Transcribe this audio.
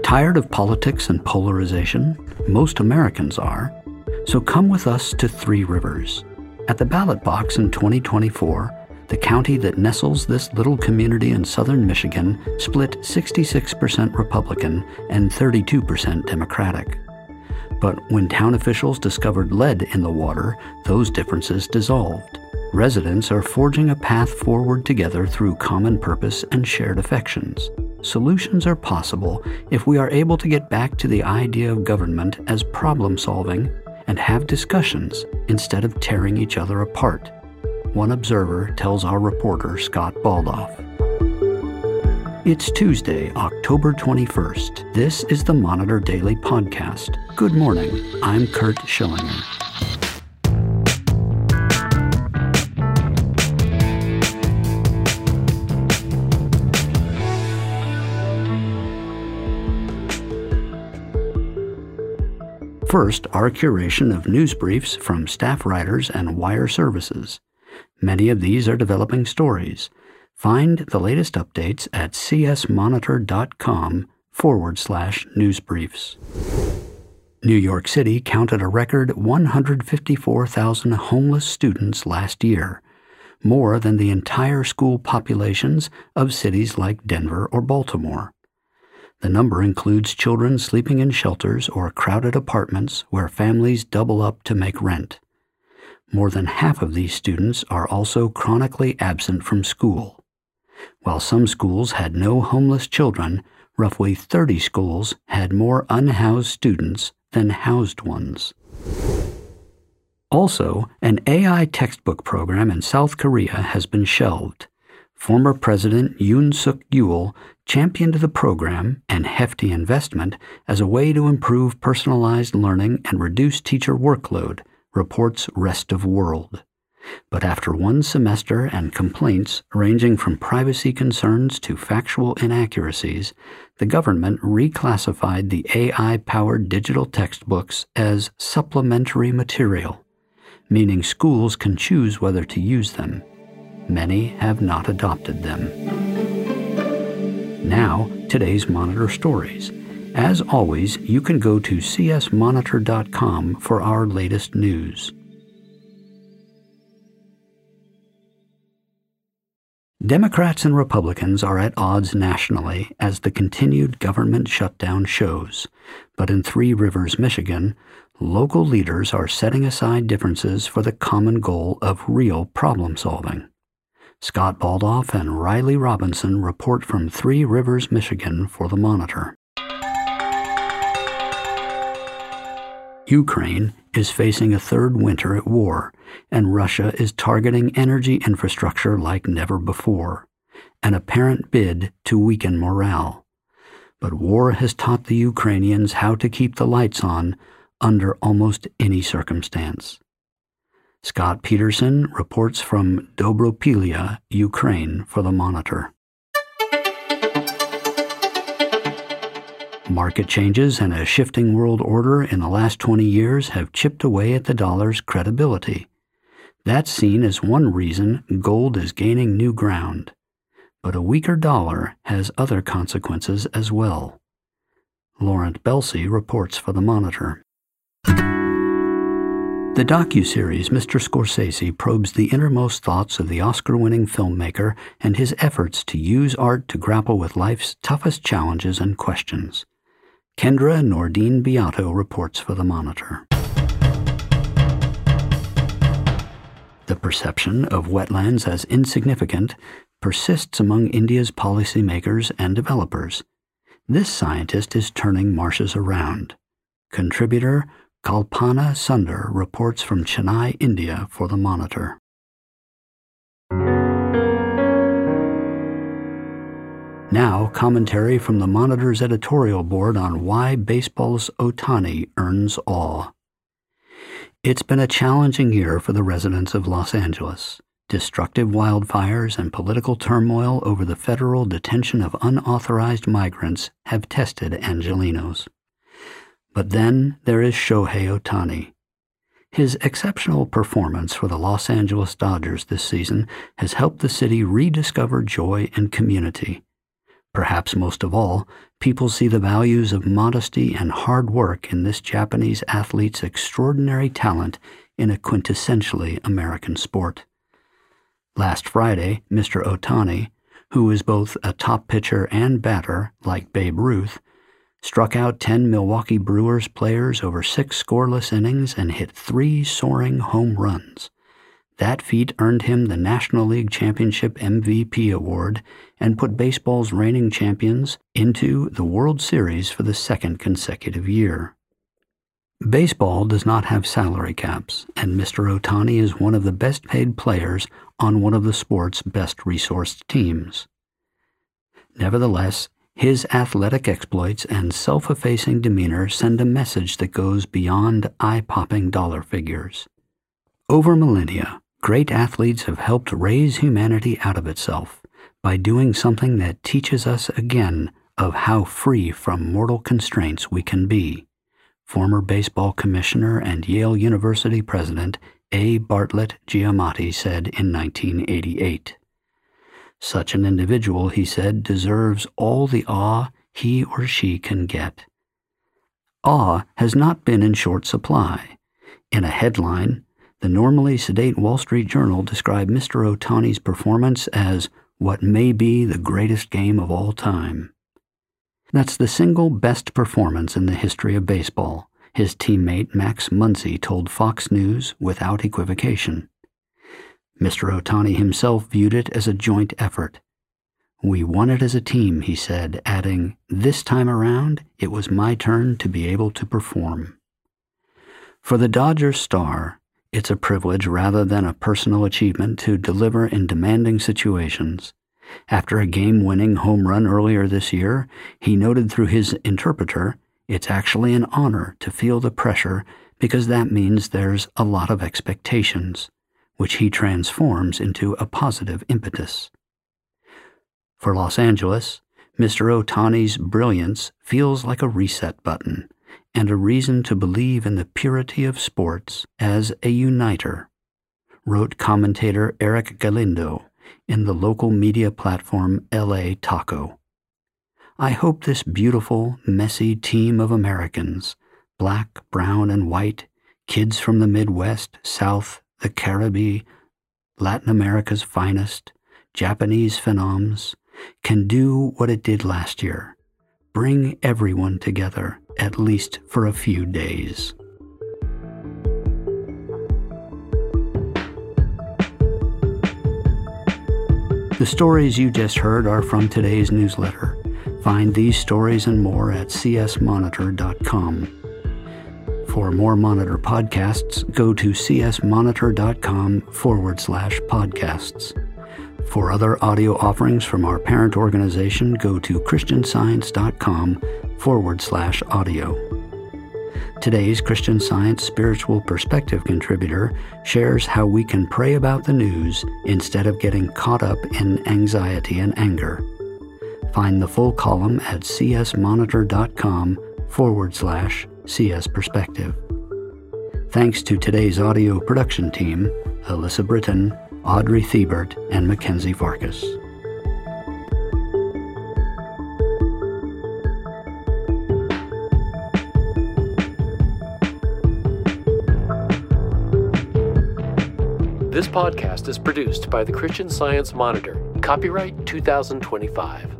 Tired of politics and polarization? Most Americans are. So come with us to Three Rivers. At the ballot box in 2024, the county that nestles this little community in southern Michigan split 66% Republican and 32% Democratic. But when town officials discovered lead in the water, those differences dissolved. Residents are forging a path forward together through common purpose and shared affections. Solutions are possible if we are able to get back to the idea of government as problem-solving and have discussions instead of tearing each other apart. One observer tells our reporter Scott Baldoff. It's Tuesday, October 21st. This is the Monitor Daily Podcast. Good morning. I'm Kurt Schillinger. First, our curation of news briefs from staff writers and wire services. Many of these are developing stories. Find the latest updates at csmonitor.com/newsbriefs. New York City counted a record 154,000 homeless students last year, more than the entire school populations of cities like Denver or Baltimore. The number includes children sleeping in shelters or crowded apartments where families double up to make rent. More than half of these students are also chronically absent from school. While some schools had no homeless children, roughly 30 schools had more unhoused students than housed ones. Also, an AI textbook program in South Korea has been shelved. Former President Yoon Suk-yeol championed the program and hefty investment as a way to improve personalized learning and reduce teacher workload, reports Rest of World. But after one semester and complaints ranging from privacy concerns to factual inaccuracies, the government reclassified the AI-powered digital textbooks as supplementary material, meaning schools can choose whether to use them. Many have not adopted them. Now, today's Monitor stories. As always, you can go to csmonitor.com for our latest news. Democrats and Republicans are at odds nationally as the continued government shutdown shows. But in Three Rivers, Michigan, local leaders are setting aside differences for the common goal of real problem solving. Scott Baldoff and Riley Robinson report from Three Rivers, Michigan for the Monitor. Ukraine is facing a third winter at war, and Russia is targeting energy infrastructure like never before, an apparent bid to weaken morale. But war has taught the Ukrainians how to keep the lights on under almost any circumstance. Scott Peterson reports from Dobropilya, Ukraine, for the Monitor. Market changes and a shifting world order in the last 20 years have chipped away at the dollar's credibility. That's seen as one reason gold is gaining new ground. But a weaker dollar has other consequences as well. Laurent Belsey reports for the Monitor. The docuseries Mr. Scorsese probes the innermost thoughts of the Oscar-winning filmmaker and his efforts to use art to grapple with life's toughest challenges and questions. Kendra Nordine Beato reports for the Monitor. The perception of wetlands as insignificant persists among India's policymakers and developers. This scientist is turning marshes around. Contributor Kalpana Sundar reports from Chennai, India for the Monitor. Now, commentary from the Monitor's editorial board on why baseball's Ohtani earns awe. It's been a challenging year for the residents of Los Angeles. Destructive wildfires and political turmoil over the federal detention of unauthorized migrants have tested Angelenos. But then there is Shohei Ohtani. His exceptional performance for the Los Angeles Dodgers this season has helped the city rediscover joy and community. Perhaps most of all, people see the values of modesty and hard work in this Japanese athlete's extraordinary talent in a quintessentially American sport. Last Friday, Mr. Ohtani, who is both a top pitcher and batter like Babe Ruth, struck out 10 Milwaukee Brewers players over 6 scoreless innings and hit 3 soaring home runs. That feat earned him the National League Championship MVP award and put baseball's reigning champions into the World Series for the second consecutive year. Baseball does not have salary caps, and Mr. Ohtani is one of the best-paid players on one of the sport's best-resourced teams. Nevertheless, his athletic exploits and self-effacing demeanor send a message that goes beyond eye-popping dollar figures. Over millennia, great athletes have helped raise humanity out of itself by doing something that teaches us again of how free from mortal constraints we can be. Former baseball commissioner and Yale University president A. Bartlett Giamatti said in 1988. Such an individual, he said, deserves all the awe he or she can get. Awe has not been in short supply. In a headline, the normally sedate Wall Street Journal described Mr. Ohtani's performance as what may be the greatest game of all time. That's the single best performance in the history of baseball, his teammate Max Muncy told Fox News without equivocation. Mr. Ohtani himself viewed it as a joint effort. We won it as a team, he said, adding, "This time around, it was my turn to be able to perform." For the Dodgers star, it's a privilege rather than a personal achievement to deliver in demanding situations. After a game-winning home run earlier this year, he noted through his interpreter, it's actually an honor to feel the pressure because that means there's a lot of expectations, which he transforms into a positive impetus. For Los Angeles, Mr. Ohtani's brilliance feels like a reset button and a reason to believe in the purity of sports as a uniter, wrote commentator Eric Galindo in the local media platform LA Taco. I hope this beautiful, messy team of Americans, black, brown, and white, kids from the Midwest, South, the Caribbean, Latin America's finest, Japanese phenoms, can do what it did last year, bring everyone together, at least for a few days. The stories you just heard are from today's newsletter. Find these stories and more at csmonitor.com. For more Monitor podcasts, go to csmonitor.com/podcasts. For other audio offerings from our parent organization, go to christianscience.com/audio. Today's Christian Science Spiritual Perspective contributor shares how we can pray about the news instead of getting caught up in anxiety and anger. Find the full column at csmonitor.com/CS Perspective. Thanks to today's audio production team, Alyssa Britton, Audrey Thiebert, and Mackenzie Farkas. This podcast is produced by the Christian Science Monitor. Copyright 2025.